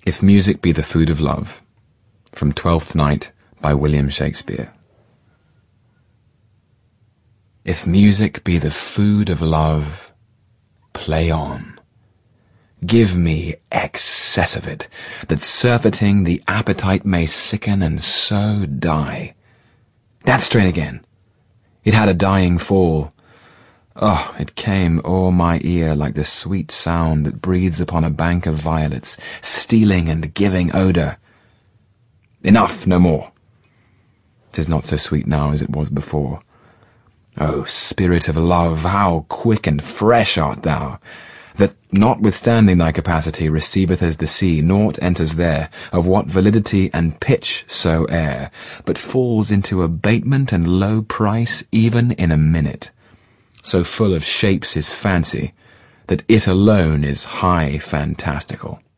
If Music Be the Food of Love, from Twelfth Night by William Shakespeare. If music be the food of love, play on. Give me excess of it, that surfeiting the appetite may sicken and so die. That strain again. It had a dying fall. Oh, it came o'er my ear like the sweet sound that breathes upon a bank of violets, stealing and giving odour. Enough, no more. 'Tis not so sweet now as it was before. O spirit of love, how quick and fresh art thou, that, notwithstanding thy capacity, receiveth as the sea, naught enters there, of what validity and pitch soe'er, but falls into abatement and low price even in a minute. So full of shapes is fancy, that it alone is high fantastical.